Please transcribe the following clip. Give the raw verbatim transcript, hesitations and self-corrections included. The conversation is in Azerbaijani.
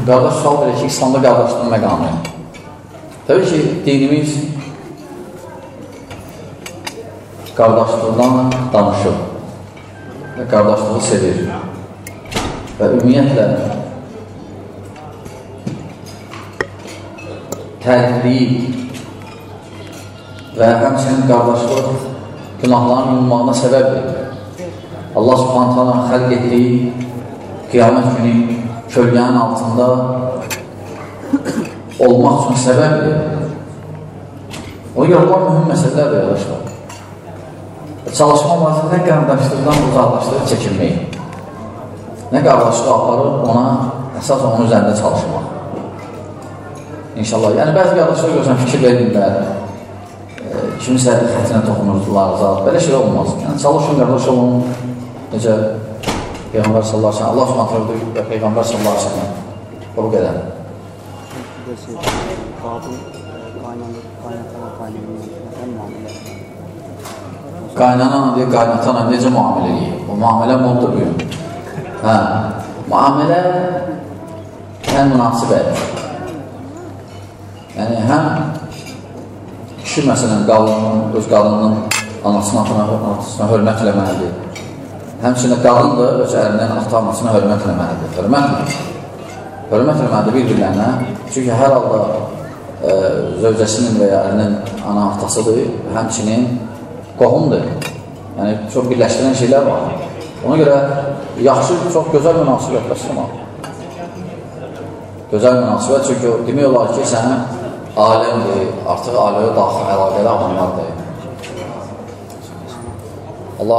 qardaş sual verir ki, İslamda qardaşlığın məqamı. Təbii ki, dinimiz qardaşlıqdan danışır və qardaşlığı sevir və ümumiyyətlə tərifliyib və həmçinin qardaşlıq günahların yumulmağına səbəbdir. Allah subhanət hala xəlq etdiyi qiyamət günü kölgənin altında olmaq üçün səbəbdir. O yollar mühüm məsələlərdir, yadaşlar. Çalışma vazifə qardaşlıqdan uzaqlaşdırıb çəkinmək. Nə qardaşlığı aparır, ona əsas onun üzərində çalışmaq. İnşallah. Yəni, bəzi qardaşlar görsən fikir verirlər, kimisə xətrinə toxunurdular, zat. Belə şey olmaz. Yəni, çalışın, qardaş olun. Necə Peyğəmbər sallallahu aleyhi ve sellem, Allah subhanətlə və Peyğəmbər sallallahu aleyhi ve sellem. O qədər. Qaynana deyə qaynatana necə müamilə eləyir? O müamilə modda buyur. Hə, müamilə həm münasibət. Yəni, həm kişi məsələn, qadının, öz qadının anasına, atasına hörmət eləməlidir. Həmçində qadın da öz ərindən ata-anasına hörmət eləməlidir. Hörmət hörmət eləməlidir bir-birlərinə. Çünki hər halda e, zövcəsinin və ya ərinin ana-atasıdır, həmçinin qohumdur. Yəni, çox birləşdirən şeylər var. Ona görə yaxşı, çox gözəl münasibət bəsləmək. Gözəl münasibət, çünki demək olar ki, sənin aləmdir, artıq aləyə daxil əlaqəli adamlardır.